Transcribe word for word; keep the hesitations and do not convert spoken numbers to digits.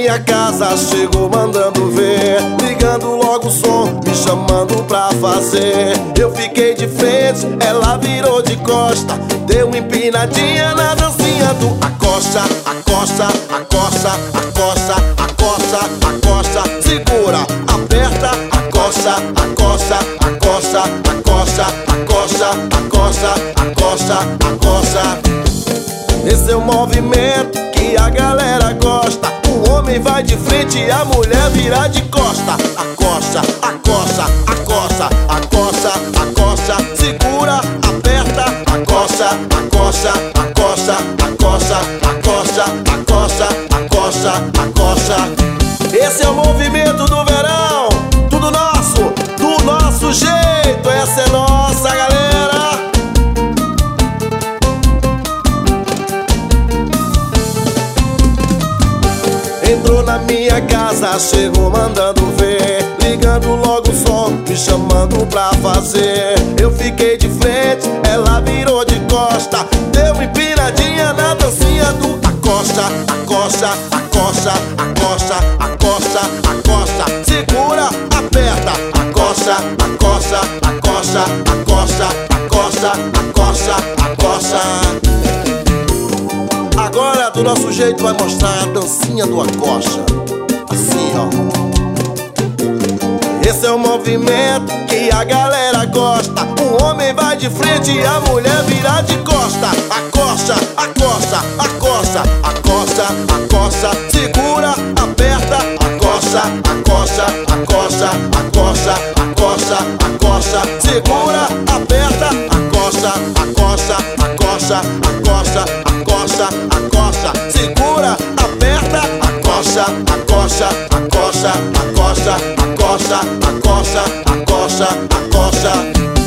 minha casa, chegou mandando ver, ligando logo o som, me chamando pra fazer. Eu fiquei de frente, ela virou de costa, deu uma empinadinha na dancinha do acosta, acosta, acosta, acosta, acosta, acosta. Segura, aperta, acosta, acosta, acosta, acosta, acosta, acosta, acosta, acosta. Esse é o movimento que a galera gosta. O homem vai de frente e a mulher vira de costa. Acosta, acosta, acosta, acosta, acosta. Segura, aperta, acosta, acosta, acosta, acosta, acosta, acosta, acosta, acosta. Esse é o movimento do verão, tudo nosso, do nosso jeito. Essa é nossa, galera. Entrou na minha casa, chegou mandando ver, ligando logo o som, me chamando pra fazer. Eu fiquei de frente, ela virou de costa, deu uma empinadinha na dancinha do acosta, acosta, acosta, acosta, acosta, acosta. Segura, aperta, acosta, acosta, acosta, acosta, acosta, acosta, acosta. Agora do nosso jeito vai mostrar a dancinha do acosta. Assim, ó. Esse é o movimento que a galera gosta. O homem vai de frente e a mulher vira de costa. Acosta, acosta, acosta, acosta, acosta. Segura, aperta, acosta, acosta, acosta, acosta, acosta, acosta. Segura, aperta, acosta, acosta, acosta, acosta, acosta, acosta. Segura, aperta, acosta, acosta, acosta, acosta, acosta, acosta, acosta, acosta.